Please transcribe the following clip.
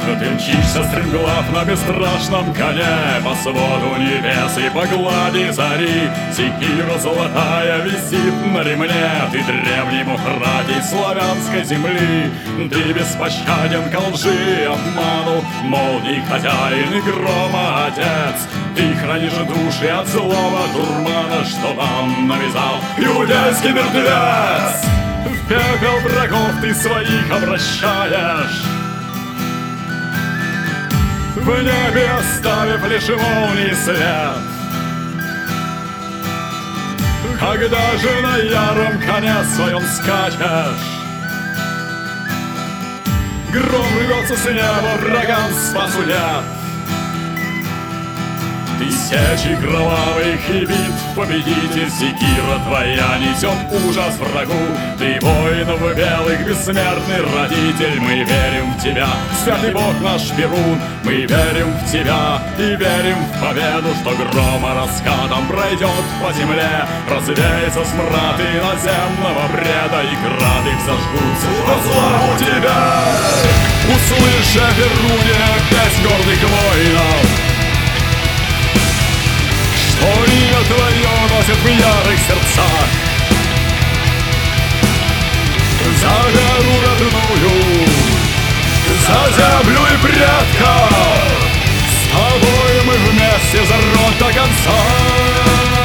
Ты мчишься стремглав на бесстрашном коне по своду небес и по глади зари. Секира золотая висит на ремне, ты древнему храти славянской земли. Ты беспощаден ко лжи и обману, молний хозяин и грома отец. Ты хранишь души от злого дурмана, что нам навязал иудейский мертвец. В пепел врагов ты своих обращаешь, в небе оставив лишь молний след. Когда же на яром коне своем скачешь, гром рвется с неба, врагам спасу нет. Тысячи кровавых и битв победитель, секира твоя несет ужас врагу. Ты воинов белых бессмертный родитель. Мы верим в тебя, святый Бог наш Перун. Мы верим в тебя и верим в победу, что грома раскатом пройдет по земле. Развеется смрад иноземного бреда, и грады взожгутся во славу тебя. Услышь о Перуне песнь гордых воинов, что имя твое носит в ярых сердцах. За веру родную, за землю и предков, с тобой мы вместе за род до конца.